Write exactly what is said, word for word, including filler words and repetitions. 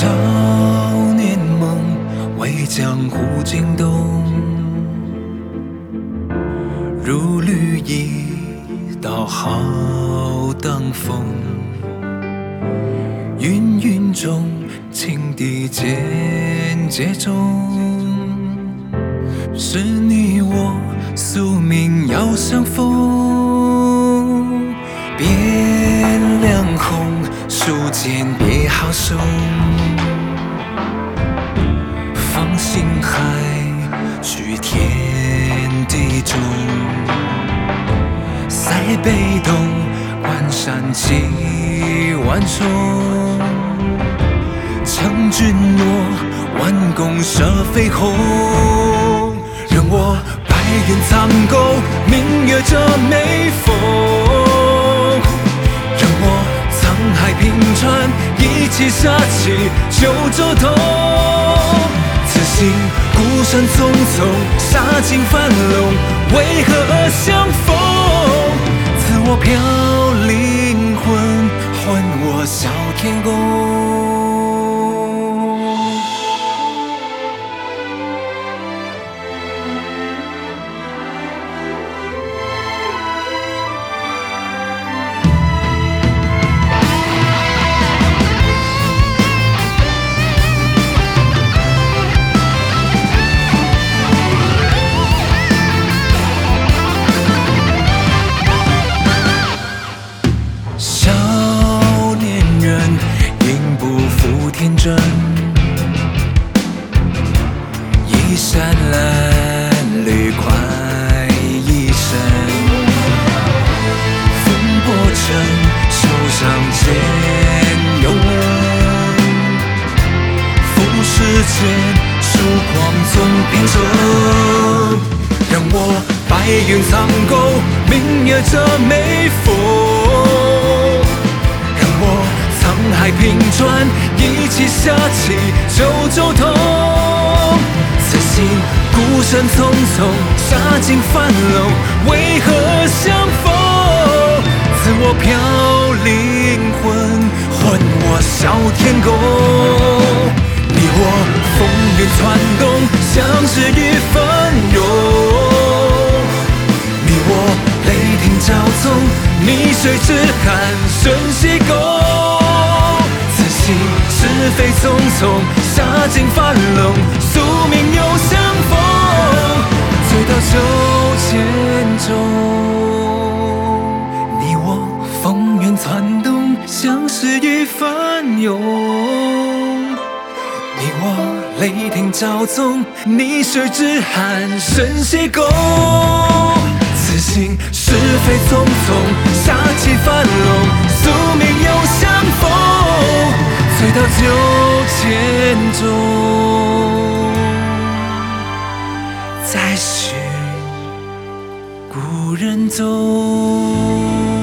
年梦为江湖惊动，如履一道浩荡风，芸芸中情敌渐接中，是你我宿命要相逢，变两红，书剑别好手，放心海去天地中，塞北东，关山几万重，将军诺，弯弓射飞鸿，任我白云苍狗，明月遮眉峰，任我沧海平川，一起杀气九州痛。此心孤身匆匆，杀尽樊笼，为何相逢？自我飘灵魂，还我小天宫。天真，衣衫褴褛快一生，风波尘，手上剑有纹，浮世间曙光总变成，让我白云苍狗，明月遮眉峰，沧海平川，一起杀气九州痛。此心孤身匆匆，杀尽樊笼，为何相逢？自我飘灵魂，还我小天宫。你我风云攒动，相识与奋勇。你我雷霆交纵，逆水之寒，瞬息功。是非匆匆，杀尽樊笼，宿命又相逢，醉到九千中。你我风云攒动，相识与奋勇。你我雷霆交纵，逆水之寒，瞬息功。此心是非匆匆，杀尽樊笼，宿命又相逢。醉到九千中，再寻故人踪。